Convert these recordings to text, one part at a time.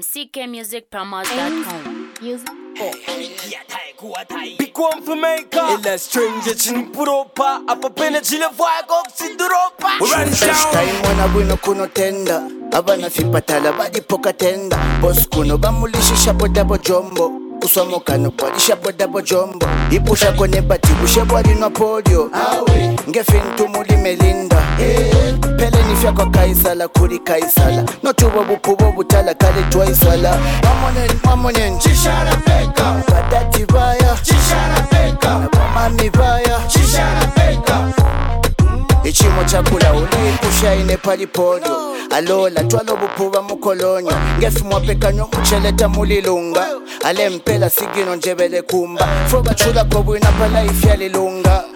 ckmusicpromos.com. Big one for Jamaica. Ila stranger chini puropa. Apa pena chile fwago kusiduropa. We run down. Time wana bwino kuno tenda. Abana fipatala badi poka tenda. Boss kuno bamulishi shapo dabo jombo. Uswamo kano bwadi shapo dabo jombo. Ipusha kone bati bushe bwadi no podio. Ngefintu muli melinda. Pele nifya kwa kaisala kuri kaisala. Notuwa bupubo butala kale twaisala. Mamonen chishara peka. Badati vaya chishara peka. Mami vaya chishara peka. Ichimo chakula ipusha ine palipodio. Alola twalo bupuba mukolonyo. Ngefi mwapeka nyo mcheleta mulilunga. Ale mpela sigino njebele kumba. Foba chula kobu inapala ifya lilunga.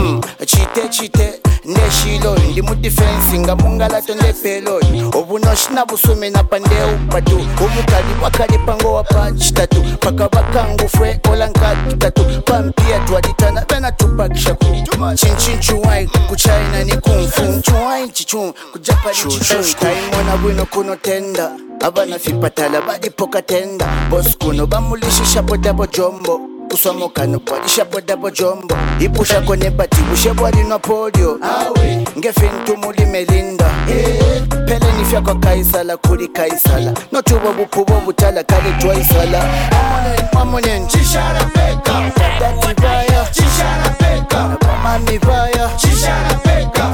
Chite neshilo ndi mu defense nga mungalato ndepelo obunoshina busumi na pande upatu ubukali wakali pango wapa chitatu paka bakangu fwe olankatu tatu pampia twaditana bena tupakisha ku chinchinchuwai kuchaina ni kumfu chuwai chichu kujapa chichu kaimona bwino kuno tenda abana fipatala badi poka tenda boss kuno bamulishi shapo dabo jombo uswamo kano bwadi shapo dabo jombo ipusha kone bati bushe bwadi no podio ngefintu muli melinda pele nifya kwa kaisala kuri kaisala notuwa bupubo butala kale twaisala mamonen chishara peka dati vaya chishara peka mami vaya chishara peka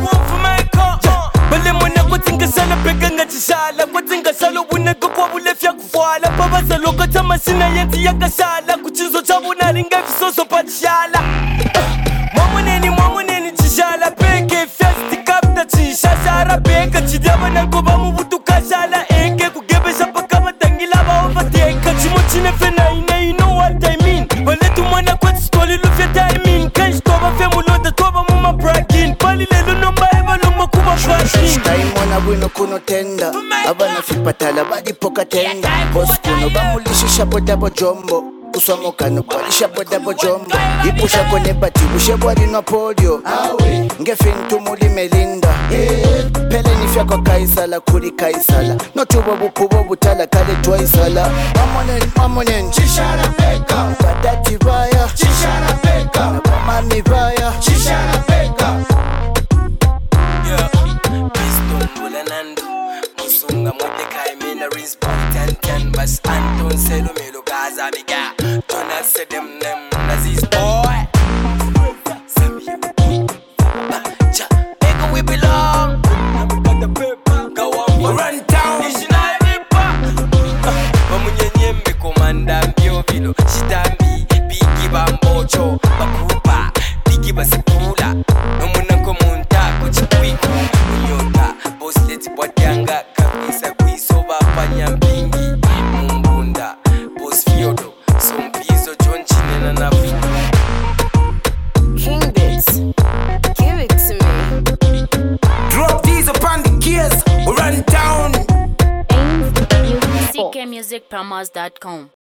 Bale mwana kutinga sala peka nga chishala kutinga sala uneka kwa ulefya kufwala Pabasa loka tamasina yenti yakashala Kuchinzo chabu nalinga visoso patishala Mamoneni chishala peke Fiasti kapta chishashara peka Chidaba nankoba mubutu kashala eke Kugebesha paka matangila baovateka Chimo chine fena ina you know what I mean Bale tu mwana kwa chistoli lufya timing Kanch toba femuloda toba muma bragging Pali lelo nomba eva loma kuba flashing Time wana bwino kuno tenda abana fipatala badi poka tenda boss kuno bamulishi shapo dabo jombo uswamo kano bwadi shapo dabo jombo ipusha kone bati bushe bwadi no podio ngefintu muli melinda pele nifya kwa kaisala kuri kaisala notuwa bupubo butala kale twaisala mamonen chishara peka badati vaya chishara peka mami vaya chishara peka Musunga Mordecai mina respect and bas Anton Selo Melo Gaza Biga Tona sedem nem Nazis boy Cha Ego we belong Go on we run down National Ripa Mamunye nyembe komanda mbio vilo Shitambi Bigi bambocho Bakupa Bigi basipula Nomunanko munta Kuchikwiku Unyota Boss leti bwadyanga kabisa kuisoba panyampingi mumbunda Boss Fiodo Sompizo John Chinena na Vito King Bits, give it to me. Drop these upon the gears, we run down ckmusicpromos.com.